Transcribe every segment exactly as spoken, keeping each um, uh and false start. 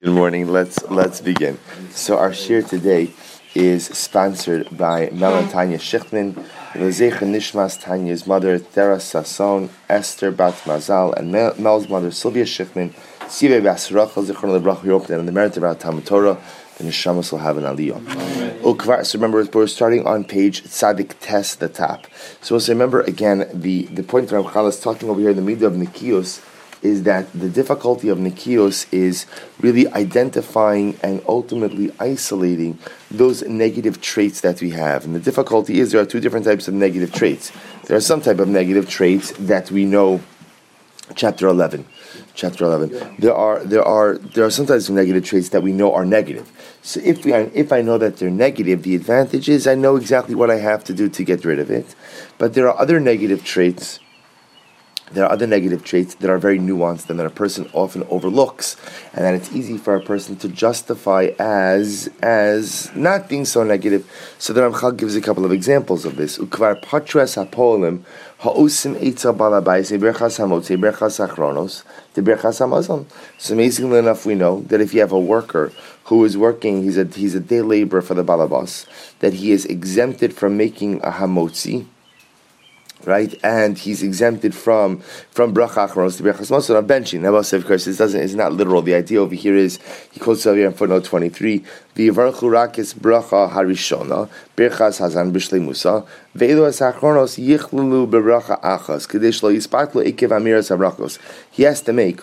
Good morning. Let's let's begin. So our shir today is sponsored by Mel and Tanya Shichman, Lezecha Nishmas Tanya's mother Thera Sasson, Esther Bat Mazal, and Mel, Mel's mother Sylvia Shichman. Sive Basrachel Zichron Lebrach Yochdan, and the merit of our Talmud Torah. The neshamas will have an aliyah. Ukvar. So remember, we're starting on page Tzadik Tes, the top. So also remember again the the point that Ramchal is talking over here in the middle of Nikios is that the difficulty of Nikios is really identifying and ultimately isolating those negative traits that we have. And the difficulty is there are two different types of negative traits. There are some type of negative traits that we know. Chapter eleven. Chapter eleven. There are there are there are sometimes some negative traits that we know are negative. So if we if I know that they're negative, the advantage is I know exactly what I have to do to get rid of it. But there are other negative traits. There are other negative traits that are very nuanced and that a person often overlooks, and that it's easy for a person to justify as as not being so negative. So the Ramchal gives a couple of examples of this. Ukvar patras hapolim ha'osim eitza balabais berchas hamotzi berchas achronos the berchas hamazon. So amazingly enough, we know that if you have a worker who is working, he's a he's a day laborer for the balabas, that he is exempted from making a hamotzi. Right, and he's exempted from from bracha achronos to berachas mason on benching. Now, of course, this doesn't. It's not literal. The idea over here is he quotes over here in footnote twenty-three. V'yivarchu rakis bracha harishona berachas hazan b'shleimusa ve'elu as achronos yichlulu beracha achas kadesh lo yispatlu ekev amiras habrachos. He has to make.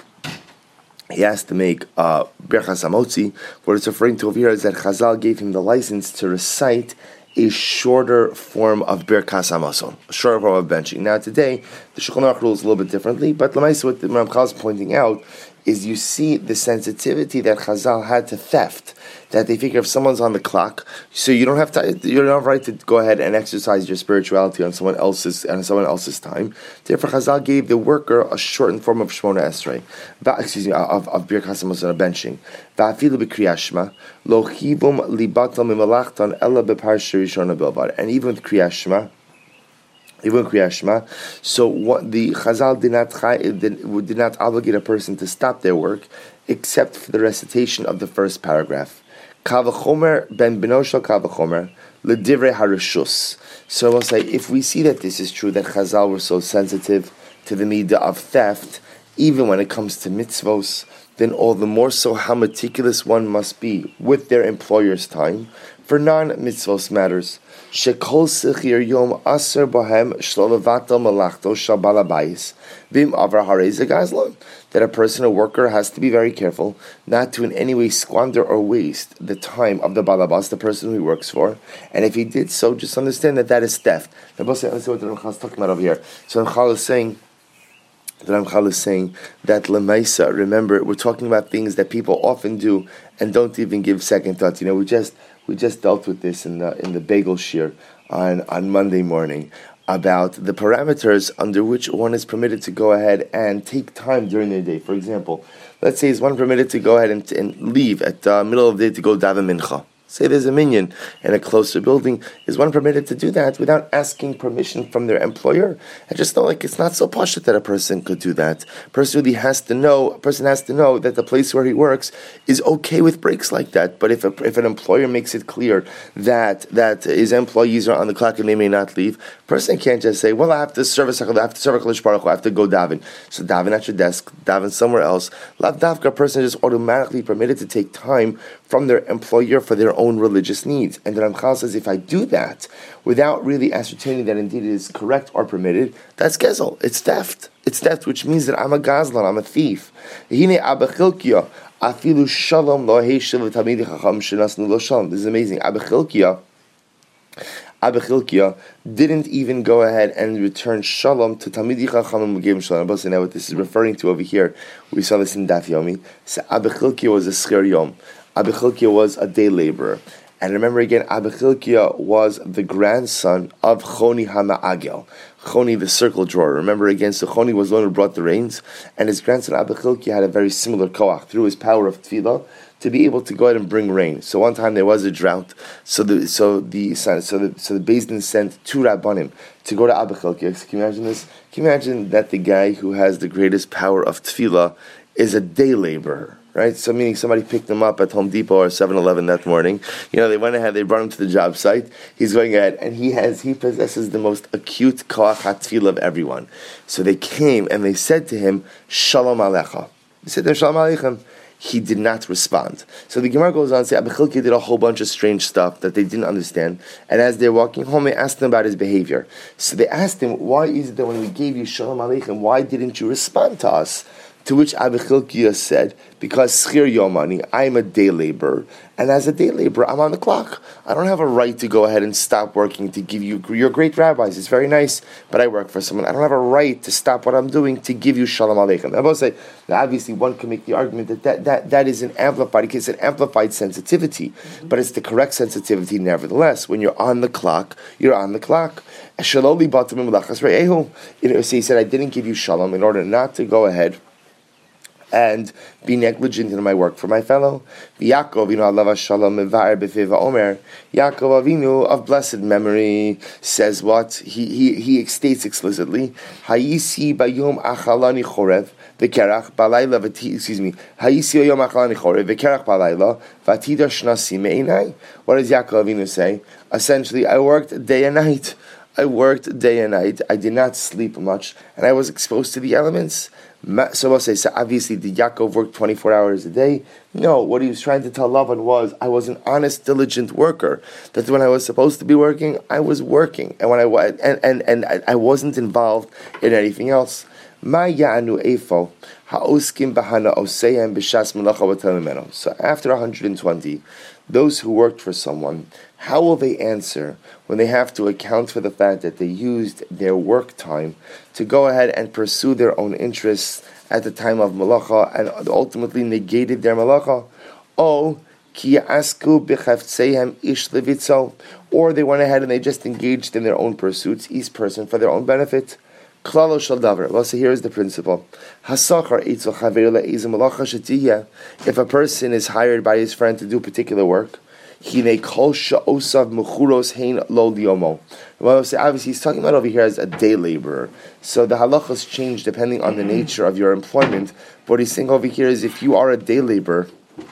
He has to make uh, berachas hamotzi. What it's referring to over here is that Chazal gave him the license to recite a shorter form of Birkas HaMazon, a shorter form of benching. Now today, the Shulchan Aruch rules a little bit differently, but L'maisa, what the Ramchal is pointing out is you see the sensitivity that Chazal had to theft, that they figure if someone's on the clock, so you don't have to, you don't have right to go ahead and exercise your spirituality on someone else's on someone else's time. Therefore, Chazal gave the worker a shortened form of Shmona Esrei, excuse me, of of Birkas HaMazon, benching. Va'afilu b'kriyas shema lo chibum libatal mimalachtan ella b'parsha rishona bilvad. And even with Kriyas Shema, even Kriyas Shema, so what the Chazal did not did, did not obligate a person to stop their work except for the recitation of the first paragraph. Kavachomer ben benoshal kavachomer ledivrei harishus. So I will say, if we see that this is true, that Chazal were so sensitive to the midah of theft, even when it comes to mitzvos, then all the more so how meticulous one must be with their employer's time for non-mitzvos matters. Shekol sechir yom aser bohem shlolevatel malachto shal balabayis vim avra harei gazlon. That a person, a worker, has to be very careful not to in any way squander or waste the time of the balabas, the person who he works for. And if he did so, just understand that that is theft. Now, let's see what the Ramchal is talking about over here. So Ramchal is saying, the Ramchal is saying that L'maisa, remember, we're talking about things that people often do and don't even give second thoughts. You know, we just we just dealt with this in the in the bagel shir on, on Monday morning, about the parameters under which one is permitted to go ahead and take time during the day. For example, let's say is one permitted to go ahead and, and leave at the middle of the day to go daven mincha. Say there's a minyan in a closer building. Is one permitted to do that without asking permission from their employer? I just know, like, it's not so pashut that a person could do that. A person really has to know. A person has to know that the place where he works is okay with breaks like that. But if a, if an employer makes it clear that that his employees are on the clock and they may not leave, a person can't just say, "Well, I have to service, I have to serve a Kodesh Baruch Hu, I have to go daven." So daven at your desk, daven somewhere else. Lav davka, a person is just automatically permitted to take time from their employer for their own religious needs. And the Ramchal says, if I do that without really ascertaining that indeed it is correct or permitted, that's gezel. It's theft. It's theft, which means that I'm a gazlan, I'm a thief. This is amazing. Abba Chilkiah, Abba Chilkiah didn't even go ahead and return shalom to Talmidei Chachamim who gave him shalom. But now what this is referring to over here, we saw this in Daf Yomi. So Abba Chilkiah was a schir yom. Abba Chilkiah was a day laborer. And remember again, Abba Chilkiah was the grandson of Choni HaMa'agel. Choni, the circle drawer. Remember again, so Choni was the one who brought the rains, and his grandson Abba Chilkiah had a very similar koach through his power of tefillah to be able to go ahead and bring rain. So one time there was a drought, so the so the so the so the Beis Din sent two rabbanim to go to Abba Chilkiah. Can you imagine this? Can you imagine that the guy who has the greatest power of tefillah is a day laborer? right? So meaning somebody picked him up at Home Depot or seven eleven that morning. You know, they went ahead, they brought him to the job site. He's going ahead, and he has, he possesses the most acute koach hatfila of everyone. So they came and they said to him, Shalom Alecha. They said to him, Shalom Aleichem. He did not respond. So the Gemara goes on to say, Abi Chilki did a whole bunch of strange stuff that they didn't understand. And as they're walking home, they asked him about his behavior. So they asked him, why is it that when we gave you Shalom Aleichem, why didn't you respond to us? To which Abi Chilkiah said, because schir yomani, I'm a day laborer, and as a day laborer, I'm on the clock. I don't have a right to go ahead and stop working to give you, you're great rabbis, it's very nice, but I work for someone. I don't have a right to stop what I'm doing to give you Shalom Aleichem. I will say, that obviously one can make the argument that that, that, that is an amplified, it's an amplified sensitivity, mm-hmm. but it's the correct sensitivity nevertheless. When you're on the clock, you're on the clock. So he said, I didn't give you Shalom in order not to go ahead and be negligent in my work for my fellow. Yaakov, you know, Allah Shalom Mevar Befiva Omer. Yaakov Avinu of blessed memory says what? He he he states explicitly, Hayisi Bayom Achalani Chorev V'kerach Balayla V'ti excuse me. Hayisi Bayom Achalani Chorev V'kerach Balayla V'atida Shnasi Me'inai. What does Yaakov Avinu say? Essentially, I worked day and night. I worked day and night. I did not sleep much, and I was exposed to the elements. So we'll say, so obviously, did Yaakov work twenty-four hours a day? No, what he was trying to tell Lavan was, I was an honest, diligent worker. That when I was supposed to be working, I was working. And when I was, and, and, and I wasn't involved in anything else. Ma ya'anu efo, ha'oskim bahana oseyem b'shas melacha v'telemeno. So after one hundred twenty, those who worked for someone, how will they answer when they have to account for the fact that they used their work time to go ahead and pursue their own interests at the time of malacha and ultimately negated their malacha? Oh, ki asku b'chavtsehem ish levitzo, or they went ahead and they just engaged in their own pursuits, each person for their own benefit. Klalo shel davar. Well, so here is the principle. Hasachar eitzel chaver le'ezeh malacha shetiyeh. If a person is hired by his friend to do particular work, Hine kol sha'osav mechuros hein lo liomo. Well, obviously, he's talking about over here as a day laborer. So the halachas change depending on the nature of your employment. But what he's saying over here is, if you are a day laborer,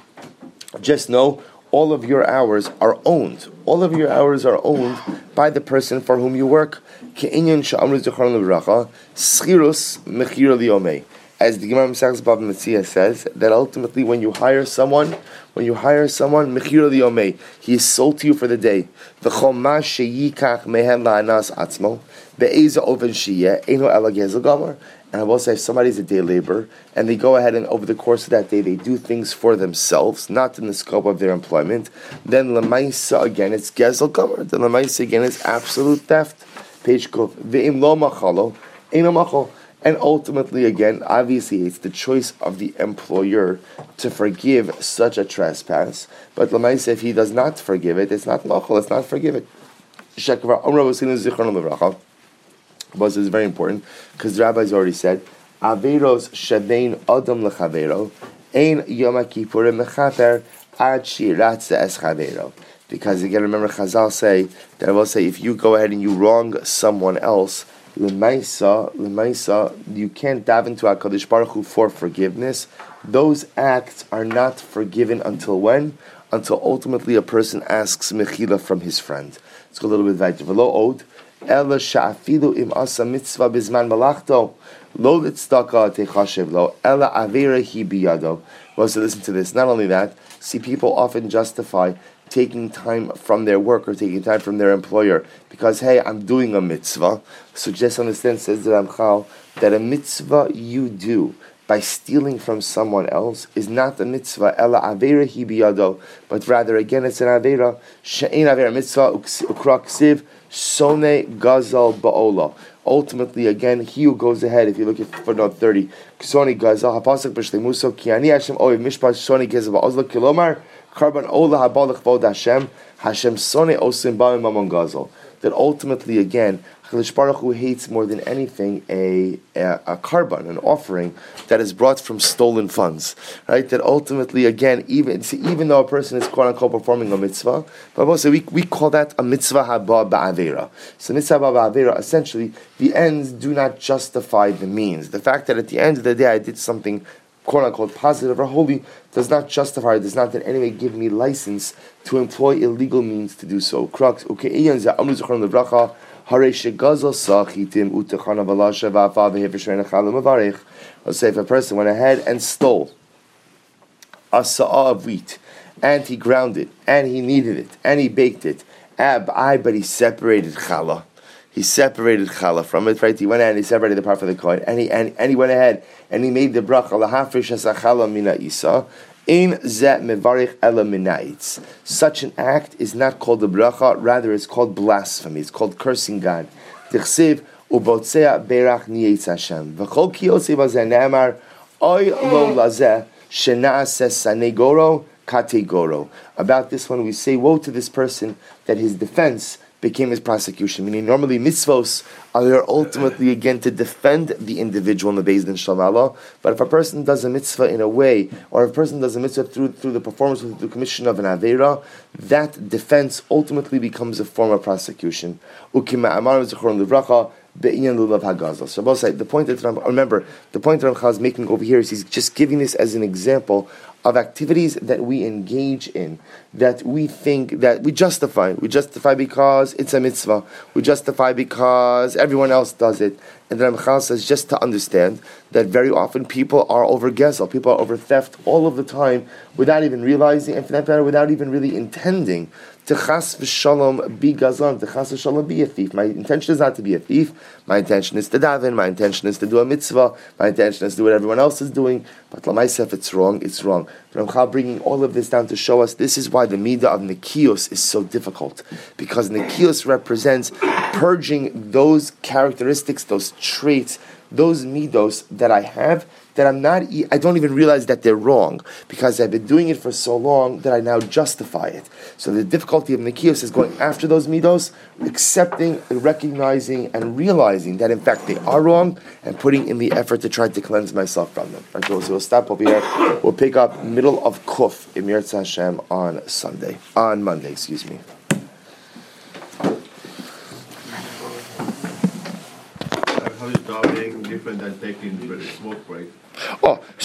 just know all of your hours are owned. All of your hours are owned by the person for whom you work. Ke'inyan sha'amru zichron l'bracha, schirus mechira liomei. As the Gemara Masechtas Bava Metzia says, that ultimately when you hire someone, when you hire someone, mechira liyomei, he is sold to you for the day. V'chol ma sheyikach mehen la'anas atzmo, be'eza oven sheyeh, eino ela gezel gomer. And I will say, if somebody's a day laborer, and they go ahead and over the course of that day, they do things for themselves, not in the scope of their employment, then lemaisa again, it's gezel gomer. Then lemaisa again is absolute theft. Page kuf. Ve'im lo machalo, eino machal. And ultimately, again, obviously, it's the choice of the employer to forgive such a trespass. But Lamaisa, if he does not forgive it, it's not machal, it's not forgive it. This is very important, because the rabbis already said, Averos shavein adam lechavero, ein yom kippurim mechaper ad shiratze es chavero. Because again, remember Chazal say, that I will say, if you go ahead and you wrong someone else, L'maisa, l'maisa, you can't daven to HaKadosh Baruch Hu for forgiveness. Those acts are not forgiven until when? Until ultimately a person asks mechila from his friend. Let's go a little bit weiter. V'lo od, ela sha'afilu im asa mitzvah bizman malachto, lo litzdaka techashev lo, ela avera hi biyado. Well, so listen to this. Not only that, see, people often justify taking time from their work or taking time from their employer because, hey, I'm doing a mitzvah. So just understand, says the Ramchal, that a mitzvah you do by stealing from someone else is not a mitzvah, ela avera hi biyado, but rather, again, it's an avera, she'ein avera mitzvah ukra ksiv sone gazal ba'ola. Ultimately, again, he who goes ahead, if you look at footnote thirty, Soni gazal hapasak b'shleimuso ki ani Hashem oiv mishpat soni gazal ba'ozla kilomar Karban Ola Habalach Vod Hashem Hashem Sone Osim Ba'im Mamon Gazal. That ultimately, again, HaKadosh Baruch Hu hates more than anything a, a a carbon, an offering that is brought from stolen funds. Right? That ultimately, again, even see, even though a person is quote unquote performing a mitzvah, but also we we call that a mitzvah haba ba'avera. So mitzvah haba ba'avera, essentially, the ends do not justify the means. The fact that at the end of the day I did something quote unquote positive or holy, does not justify, does not in any way give me license to employ illegal means to do so. Crux, okay, let's say if a person went ahead and stole a sa'ah of wheat, and he ground it, and he kneaded it, and he baked it, but he separated challah. He separated challah from it, right? He went ahead and he separated the part for the coin, and he and, and he went ahead and he made the bracha lahafrish challah mina isa. In zet mevarich ela minaitz. Such an act is not called a bracha, rather it's called blasphemy. It's called cursing God. Tichsiv ubotzea berach niyetz Hashem. V'chol kiyotze bazeh ne'amar oy lo lazeh shena'aseh sanegoro kategoro. About this one we say, woe to this person that his defense became his prosecution. Meaning normally mitzvos are there ultimately again to defend the individual in the Beis Din Shalom Allah. But if a person does a mitzvah in a way, or if a person does a mitzvah through through the performance of the commission of an Aveira, that defense ultimately becomes a form of prosecution. Ukima amar zechron livracha be'inyan lulav hagazal. So both sides, the point that remember, the point that Ramchal is making over here is he's just giving this as an example of activities that we engage in, that we think, that we justify. We justify because it's a mitzvah. We justify because everyone else does it. And the Ramchal says just to understand that very often people are over gezel, people are over theft all of the time without even realizing, and for that matter, without even really intending to chas v'shalom be gazlan, to chas v'shalom be a thief. My intention is not to be a thief. My intention is to daven. My intention is to do a mitzvah. My intention is to do what everyone else is doing. But l'maaseh, if it's wrong, it's wrong. But Ramchal bringing all of this down to show us this is why the midah of nekios is so difficult, because nekios represents purging those characteristics, those traits, those midos that I have that I'm not, I don't even realize that they're wrong because I've been doing it for so long that I now justify it. So the difficulty of Nikios is going after those midos, accepting, recognizing, and realizing that in fact they are wrong, and putting in the effort to try to cleanse myself from them. Right, so we'll stop over here. We'll pick up middle of Kuf in Yirtzeh Hashem on Sunday, on Monday, excuse me. How is davening different than taking the smoke break? Oh.